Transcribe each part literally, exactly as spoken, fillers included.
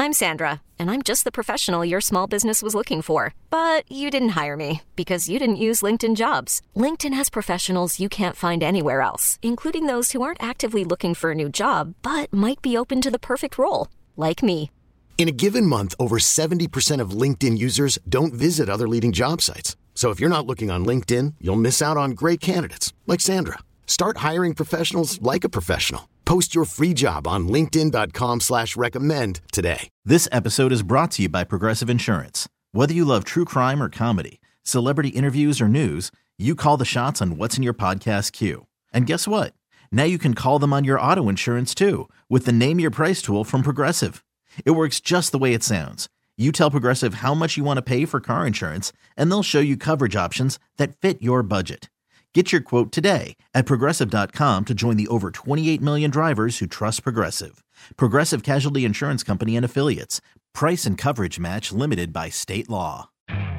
I'm Sandra, and I'm just the professional your small business was looking for. But you didn't hire me because you didn't use LinkedIn Jobs. LinkedIn has professionals you can't find anywhere else, including those who aren't actively looking for a new job, but might be open to the perfect role, like me. In a given month, over seventy percent of LinkedIn users don't visit other leading job sites. So if you're not looking on LinkedIn, you'll miss out on great candidates like Sandra. Start hiring professionals like a professional. Post your free job on linkedin.com slash recommend today. This episode is brought to you by Progressive Insurance. Whether you love true crime or comedy, celebrity interviews or news, you call the shots on what's in your podcast queue. And guess what? Now you can call them on your auto insurance too with the Name Your Price tool from Progressive. It works just the way it sounds. You tell Progressive how much you want to pay for car insurance, and they'll show you coverage options that fit your budget. Get your quote today at Progressive dot com to join the over twenty-eight million drivers who trust Progressive. Progressive Casualty Insurance Company and Affiliates. Price and coverage match limited by state law.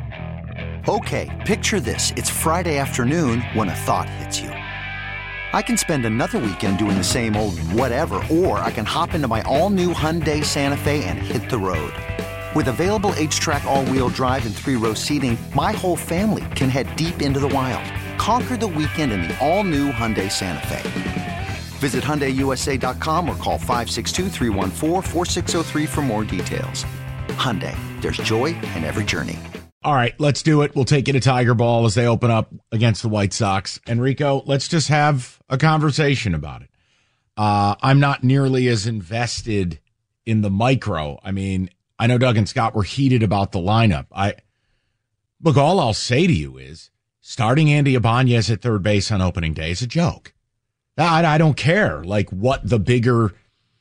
Okay, picture this. It's Friday afternoon when a thought hits you. I can spend another weekend doing the same old whatever, or I can hop into my all-new Hyundai Santa Fe and hit the road. With available H-Track all-wheel drive and three-row seating, my whole family can head deep into the wild. Conquer the weekend in the all-new Hyundai Santa Fe. Visit Hyundai U S A dot com or call five six two, three one four, four six zero three for more details. Hyundai, there's joy in every journey. All right, let's do it. We'll take you to Tiger Ball as they open up against the White Sox. Enrico, let's just have a conversation about it. Uh, I'm not nearly as invested in the micro. I mean, I know Doug and Scott were heated about the lineup. I look, all I'll say to you is starting Andy Ibanez at third base on opening day is a joke. I, I don't care, like, what the bigger...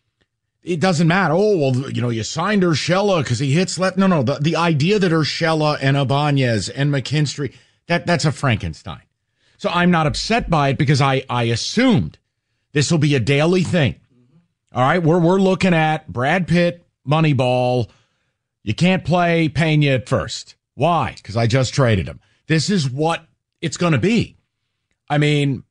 It doesn't matter. Oh, well, you know, you signed Urshela because he hits left. No, no, the, the idea that Urshela and Ibanez and McKinstry, that, that's a Frankenstein. So I'm not upset by it because I, I assumed this will be a daily thing. All right, we're, we're looking at Brad Pitt, Moneyball. You can't play Pena at first. Why? Because I just traded him. This is what it's going to be. I mean,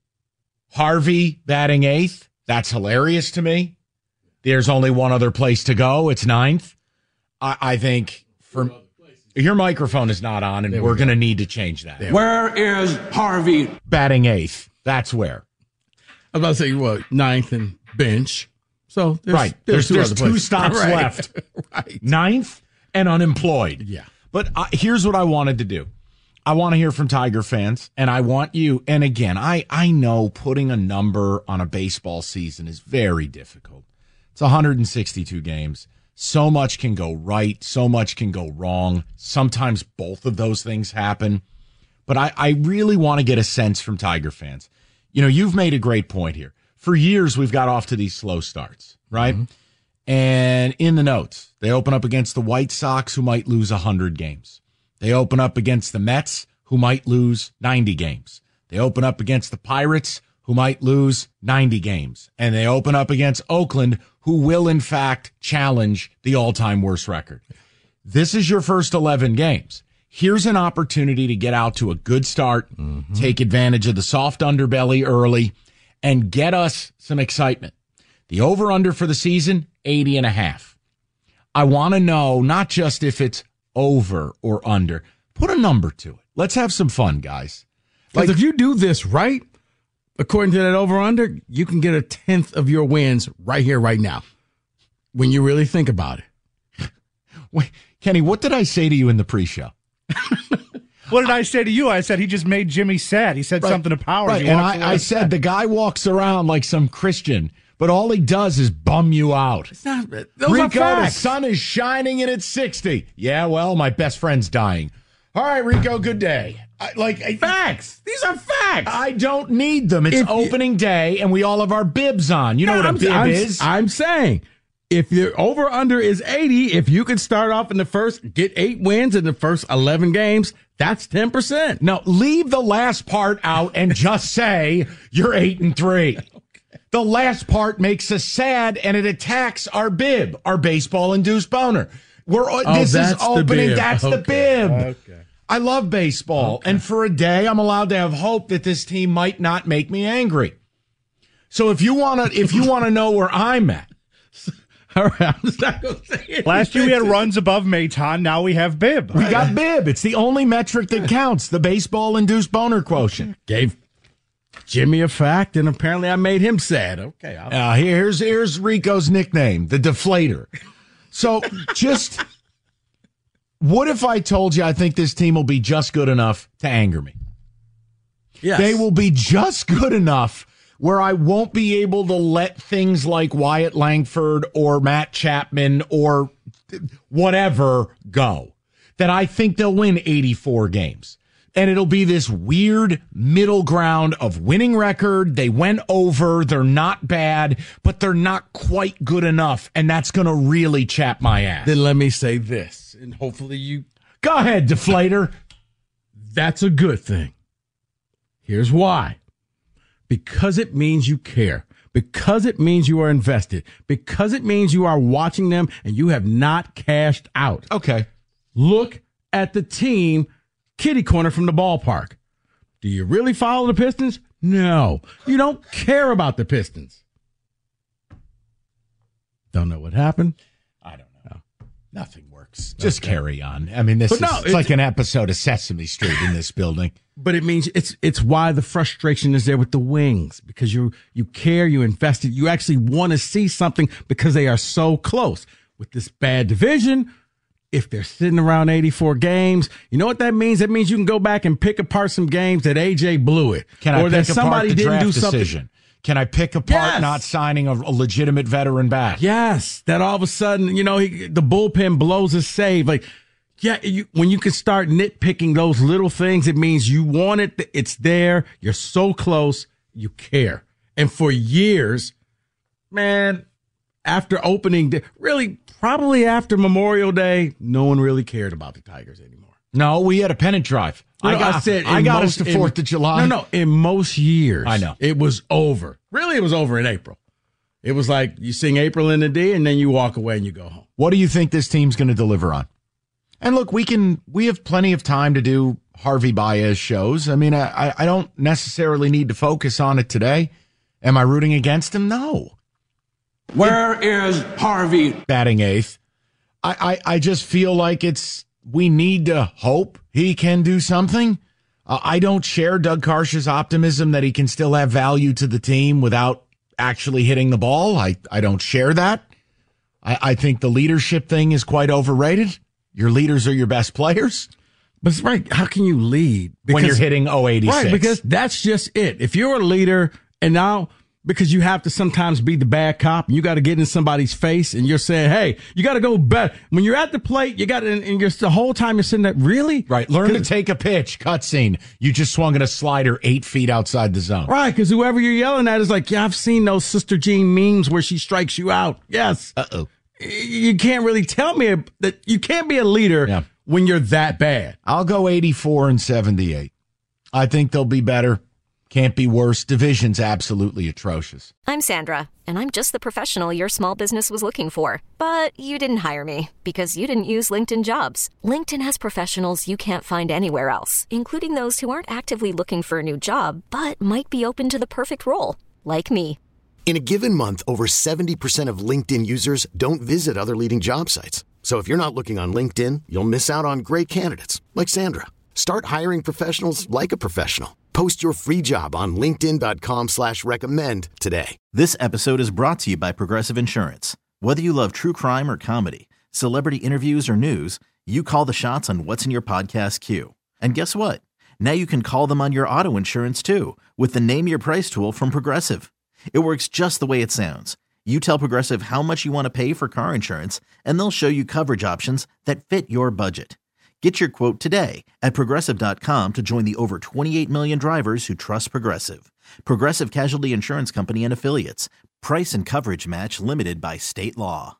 Harvey batting eighth. That's hilarious to me. There's only one other place to go. It's ninth. I, I think for your microphone is not on, and there we're we going to need to change that. There where is Harvey? Batting eighth. That's where. I was about to say, what, ninth and bench. So there's, right. There's, there's, two, there's two stops right. left. Right. Ninth and unemployed. Yeah. But uh, here's what I wanted to do. I want to hear from Tiger fans, and I want you, and again, I, I know putting a number on a baseball season is very difficult. It's one hundred sixty-two games. So much can go right. So much can go wrong. Sometimes both of those things happen. But I, I really want to get a sense from Tiger fans. You know, you've made a great point here. For years, we've got off to these slow starts, right? Mm-hmm. And in the notes, they open up against the White Sox, who might lose one hundred games. They open up against the Mets, who might lose ninety games. They open up against the Pirates, who might lose ninety games. And they open up against Oakland, who will, in fact, challenge the all-time worst record. This is your first eleven games. Here's an opportunity to get out to a good start, mm-hmm. take advantage of the soft underbelly early, and get us some excitement. The over-under for the season, eighty and a half. I want to know not just if it's over or under. Put a number to it. Let's have some fun, guys. Like, if you do this right, according to that over-under, you can get a tenth of your wins right here, right now, when you really think about it. Wait, Kenny, what did I say to you in the pre-show? What did I say to you? I said he just made Jimmy sad. He said right. something to Powers. Right. And I, I said the guy walks around like some Christian, but all he does is bum you out. It's not, those Rico, are the sun is shining and it's sixty. Yeah, well, my best friend's dying. All right, Rico, good day. I, like I, facts. These are facts. I don't need them. It's if, opening day, and we all have our bibs on. You know no, what a I'm, bib I'm, is? I'm saying, if your over-under is eighty, if you can start off in the first, get eight wins in the first eleven games, that's ten percent. No, leave the last part out and just say you're eight and three. Okay. The last part makes us sad, and it attacks our bib, our baseball-induced boner. We're oh, this is opening. The that's okay. the bib. Okay. I love baseball, okay. and for a day, I'm allowed to have hope that this team might not make me angry. So if you want to, if you want to know where I'm at, All right, I'm just not going to say it. Last year we had runs above Maton. Now we have Bibb. We got Bibb. It's the only metric that counts, the baseball-induced boner quotient. Gave Jimmy a fact, and apparently I made him sad. Okay. Uh, here's, here's Rico's nickname, the Deflator. So just, what if I told you I think this team will be just good enough to anger me? Yes. They will be just good enough where I won't be able to let things like Wyatt Langford or Matt Chapman or whatever go. That I think they'll win eighty-four games. And it'll be this weird middle ground of winning record. They went over. They're not bad, but they're not quite good enough. And that's going to really chap my ass. Then let me say this, and hopefully you... Go ahead, Deflator. That's a good thing. Here's why. Because it means you care. Because it means you are invested. Because it means you are watching them and you have not cashed out. Okay. Look at the team kitty corner from the ballpark. Do you really follow the Pistons? No. You don't care about the Pistons. Don't know what happened? I don't know. Nothing works. Just okay. Carry on. I mean, this but is no, it's like an episode of Sesame Street in this building. But it means it's it's why the frustration is there with the Wings, because you you care, you invested, you actually want to see something because they are so close. With this bad division, if they're sitting around eighty-four games, you know what that means? That means you can go back and pick apart some games that A J blew it. Can I or pick that somebody apart the didn't draft do something. decision? Can I pick apart Yes. not signing a, a legitimate veteran back? Yes, that all of a sudden, you know, he, the bullpen blows a save. Like, yeah, you, when you can start nitpicking those little things, it means you want it. It's there. You're so close. You care. And for years, man, after opening day, really probably after Memorial Day, no one really cared about the Tigers anymore. No, we had a pennant drive. No, I got, I said I got most, us to Fourth in, of July. No, no, in most years, I know it was over. Really, it was over in April. It was like you sing April in the D, and then you walk away and you go home. What do you think this team's going to deliver on? And look, we can we have plenty of time to do Harvey Baez shows. I mean, I I don't necessarily need to focus on it today. Am I rooting against him? No. Where is Harvey? Batting eighth. I, I, I just feel like it's we need to hope he can do something. Uh, I don't share Doug Karsh's optimism that he can still have value to the team without actually hitting the ball. I, I don't share that. I, I think the leadership thing is quite overrated. Your leaders are your best players. But it's right. How can you lead because, when you're hitting oh eighty-six? Right, because that's just it. If you're a leader and now because you have to sometimes be the bad cop and you got to get in somebody's face and you're saying, hey, you got to go better. When you're at the plate, you got to, and you're the whole time you're sitting there, really? Right. Learn to take a pitch, cutscene. You just swung at a slider eight feet outside the zone. Right, because whoever you're yelling at is like, yeah, I've seen those Sister Jean memes where she strikes you out. Yes. Uh-oh. You can't really tell me that you can't be a leader yeah. when you're that bad. I'll go eighty-four and seventy-eight. I think they'll be better. Can't be worse. Division's absolutely atrocious. I'm Sandra, and I'm just the professional your small business was looking for. But you didn't hire me because you didn't use LinkedIn Jobs. LinkedIn has professionals you can't find anywhere else, including those who aren't actively looking for a new job, but might be open to the perfect role, like me. In a given month, over seventy percent of LinkedIn users don't visit other leading job sites. So if you're not looking on LinkedIn, you'll miss out on great candidates like Sandra. Start hiring professionals like a professional. Post your free job on linkedin.com slash recommend today. This episode is brought to you by Progressive Insurance. Whether you love true crime or comedy, celebrity interviews or news, you call the shots on what's in your podcast queue. And guess what? Now you can call them on your auto insurance too with the Name Your Price tool from Progressive. It works just the way it sounds. You tell Progressive how much you want to pay for car insurance, and they'll show you coverage options that fit your budget. Get your quote today at Progressive dot com to join the over twenty-eight million drivers who trust Progressive. Progressive Casualty Insurance Company and Affiliates. Price and coverage match limited by state law.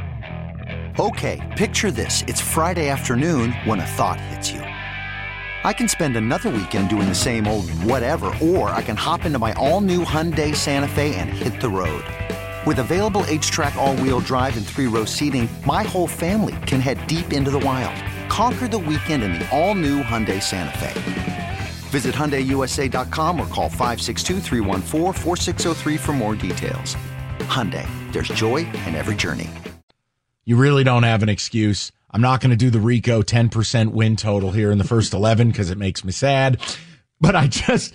Okay, picture this. It's Friday afternoon when a thought hits you. I can spend another weekend doing the same old whatever, or I can hop into my all-new Hyundai Santa Fe and hit the road. With available H-Track all-wheel drive and three-row seating, my whole family can head deep into the wild. Conquer the weekend in the all-new Hyundai Santa Fe. Visit Hyundai U S A dot com or call five six two, three one four, four six zero three for more details. Hyundai, there's joy in every journey. You really don't have an excuse. I'm not going to do the Rico ten percent win total here in the first eleven because it makes me sad. But I just,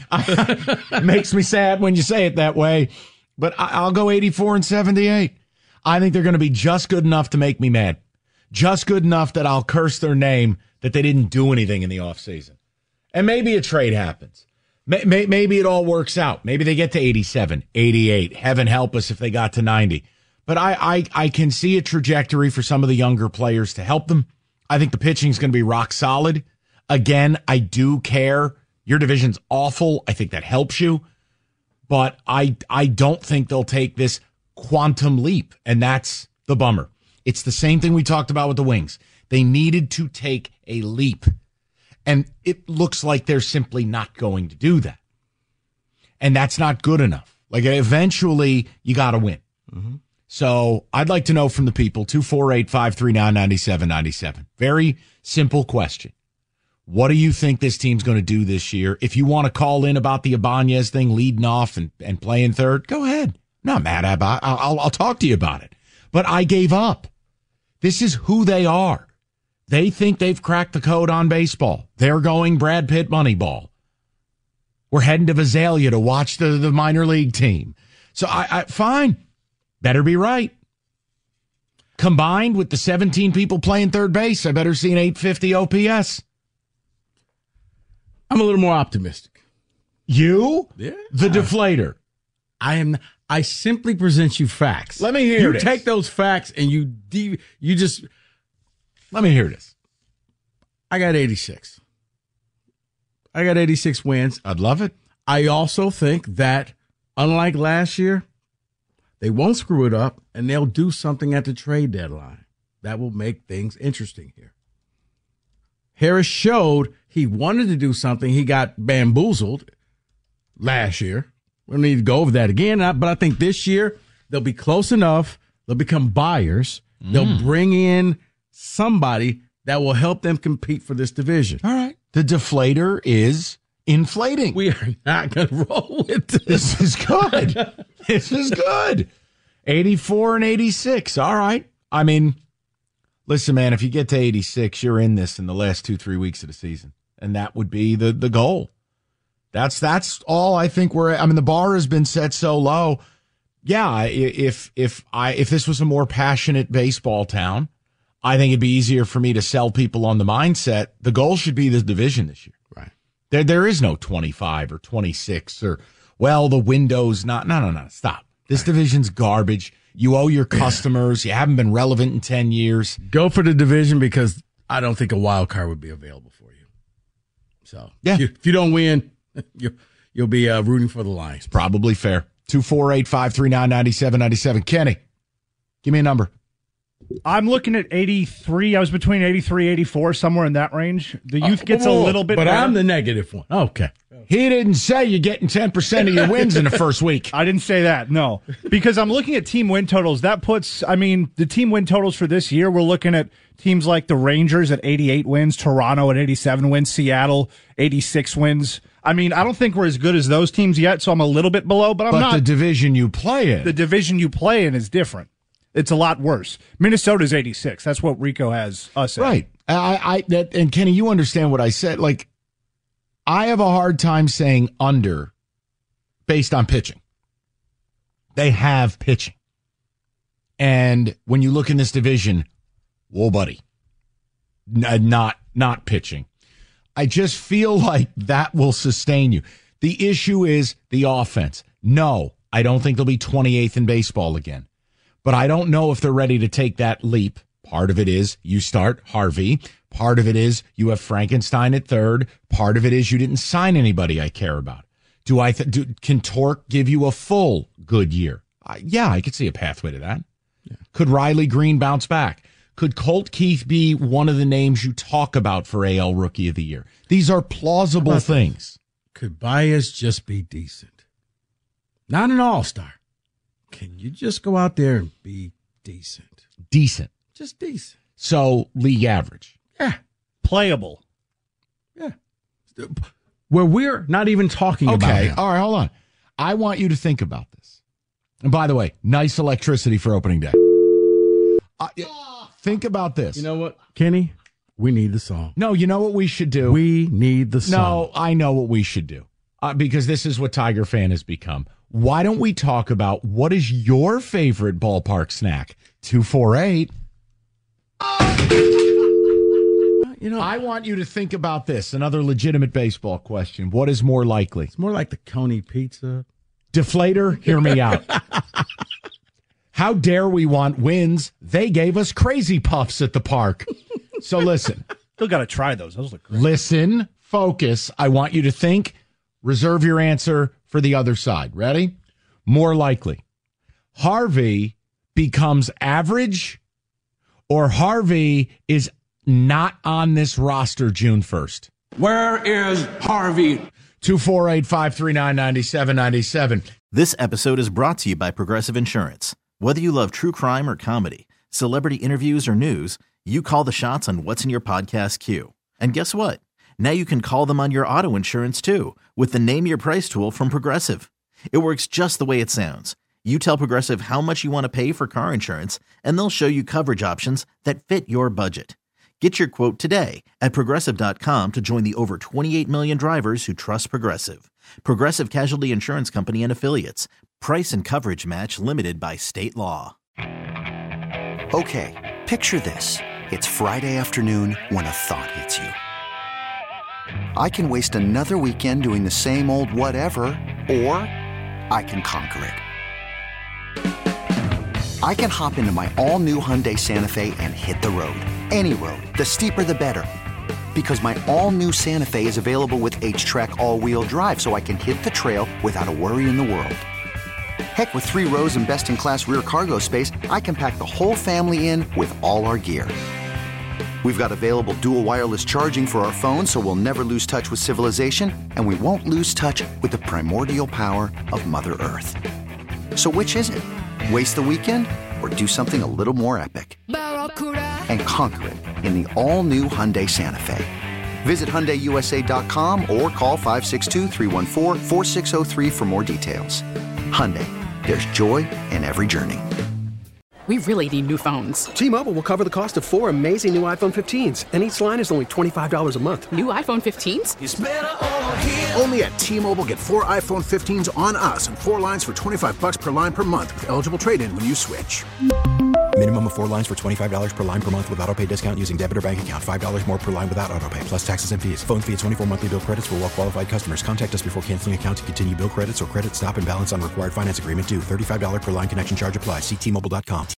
it makes me sad when you say it that way. But I'll go eighty-four and seventy-eight. I think they're going to be just good enough to make me mad. Just good enough that I'll curse their name that they didn't do anything in the offseason. And maybe a trade happens. Maybe it all works out. Maybe they get to eighty-seven, eighty-eight. Heaven help us if they got to ninety. But I, I, I can see a trajectory for some of the younger players to help them. I think the pitching is going to be rock solid. Again, I do care. Your division's awful. I think that helps you. But I, I don't think they'll take this quantum leap, and that's the bummer. It's the same thing we talked about with the Wings. They needed to take a leap, and it looks like they're simply not going to do that. And that's not good enough. Like, eventually, you got to win. Mm-hmm. So I'd like to know from the people, two four eight, five three nine, nine seven nine seven. Very simple question. What do you think this team's going to do this year? If you want to call in about the Ibanez thing, leading off and, and playing third, go ahead. I'm not mad about it. I'll, I'll talk to you about it. But I gave up. This is who they are. They think they've cracked the code on baseball. They're going Brad Pitt Moneyball. We're heading to Visalia to watch the, the minor league team. So I, I fine. Better be right. Combined with the seventeen people playing third base, I better see an eight fifty O P S. I'm a little more optimistic. You? Yeah. The deflator. I am. I simply present you facts. Let me hear you this. You take those facts and you de- you just. Let me hear this. I got eighty-six. I got eighty-six wins. I'd love it. I also think that, unlike last year, they won't screw it up, and they'll do something at the trade deadline that will make things interesting here. Harris showed he wanted to do something. He got bamboozled last year. We don't need to go over that again, but I think this year they'll be close enough. They'll become buyers. Mm. They'll bring in somebody that will help them compete for this division. All right. The deflator is inflating. We are not going to roll with this. This is good. This is good. eighty-four and eighty-six. All right. I mean, listen, man, if you get to eighty-six, you're in this in the last two, three weeks of the season. And that would be the, the goal. That's that's all I think we're I mean, the bar has been set so low. Yeah, if if I if this was a more passionate baseball town, I think it'd be easier for me to sell people on the mindset. The goal should be the division this year. Right. There there is no twenty-five or twenty-six or, well, the window's not. No, no, no. Stop. This division's garbage. You owe your customers. You haven't been relevant in ten years. Go for the division because I don't think a wild card would be available for you. So yeah. if, you, if you don't win, you'll, you'll be uh, rooting for the Lions. Probably fair. two four eight, five three nine, nine seven nine seven. Kenny, give me a number. I'm looking at eighty-three. I was between eighty-three, eighty-four, somewhere in that range. The youth gets uh, a little bit But better. I'm the negative one. Okay. He didn't say you're getting ten percent of your wins in the first week. I didn't say that, no. Because I'm looking at team win totals. That puts, I mean, the team win totals for this year, we're looking at teams like the Rangers at eighty-eight wins, Toronto at eighty-seven wins, Seattle eighty-six wins. I mean, I don't think we're as good as those teams yet, so I'm a little bit below, but I'm but not. But the division you play in. The division you play in is different. It's a lot worse. Minnesota's eighty-six. That's what Rico has us at. Right. I, I, that, and Kenny, you understand what I said. Like, I have a hard time saying under based on pitching. They have pitching. And when you look in this division, whoa, buddy, N- not, not pitching. I just feel like that will sustain you. The issue is the offense. No, I don't think they'll be twenty-eighth in baseball again. But I don't know if they're ready to take that leap. Part of it is you start Harvey. Part of it is you have Frankenstein at third. Part of it is you didn't sign anybody I care about. Do I th- do, can Torque give you a full good year? Uh, yeah, I could see a pathway to that. Yeah. Could Riley Green bounce back? Could Colt Keith be one of the names you talk about for A L Rookie of the Year? These are plausible things. This? Could Baez just be decent? Not an all-star. Can you just go out there and be decent? Decent. Just decent. So, league average. Yeah. Playable. Yeah. Where we're not even talking okay. about him. All right, hold on. I want you to think about this. And by the way, nice electricity for opening day. Uh, think about this. You know what, Kenny? We need the song. No, you know what we should do? We need the song. No, I know what we should do. Uh, because this is what Tiger fan has become. Why don't we talk about what is your favorite ballpark snack? two four eight You know, I want you to think about this. Another legitimate baseball question. What is more likely? It's more like the Coney pizza. Deflator, hear me out. How dare we want wins? They gave us Crazy Puffs at the park. So listen. Still got to try those. Those look great. Listen, focus. I want you to think. Reserve your answer for the other side. Ready? More likely. Harvey becomes average, or Harvey is not on this roster June first. Where is Harvey? two four eight, five three nine, nine seven nine seven. This episode is brought to you by Progressive Insurance. Whether you love true crime or comedy, celebrity interviews or news, you call the shots on what's in your podcast queue. And guess what? Now you can call them on your auto insurance too with the Name Your Price tool from Progressive. It works just the way it sounds. You tell Progressive how much you want to pay for car insurance, and they'll show you coverage options that fit your budget. Get your quote today at Progressive dot com to join the over twenty-eight million drivers who trust Progressive. Progressive Casualty Insurance Company and Affiliates. Price and coverage match limited by state law. Okay, picture this. It's Friday afternoon when a thought hits you. I can waste another weekend doing the same old whatever, or I can conquer it. I can hop into my all-new Hyundai Santa Fe and hit the road. Any road. The steeper, the better. Because my all-new Santa Fe is available with H-Track all-wheel drive, so I can hit the trail without a worry in the world. Heck, with three rows and best-in-class rear cargo space, I can pack the whole family in with all our gear. We've got available dual wireless charging for our phones, so we'll never lose touch with civilization, and we won't lose touch with the primordial power of Mother Earth. So which is it? Waste the weekend or do something a little more epic? And conquer it in the all-new Hyundai Santa Fe. Visit Hyundai U S A dot com or call five six two, three one four, four six zero three for more details. Hyundai, there's joy in every journey. We really need new phones. T-Mobile will cover the cost of four amazing new iPhone fifteens, and each line is only twenty-five dollars a month. New iPhone fifteens? It's better over here. Only at T-Mobile, get four iPhone fifteens on us and four lines for twenty-five bucks per line per month with eligible trade-in when you switch. Minimum of four lines for twenty-five dollars per line per month with auto-pay discount using debit or bank account. five dollars more per line without auto-pay, plus taxes and fees. Phone fee at twenty-four monthly bill credits for well-qualified customers. Contact us before canceling account to continue bill credits or credit stop and balance on required finance agreement due. thirty-five dollars per line connection charge applies. See T Mobile dot com.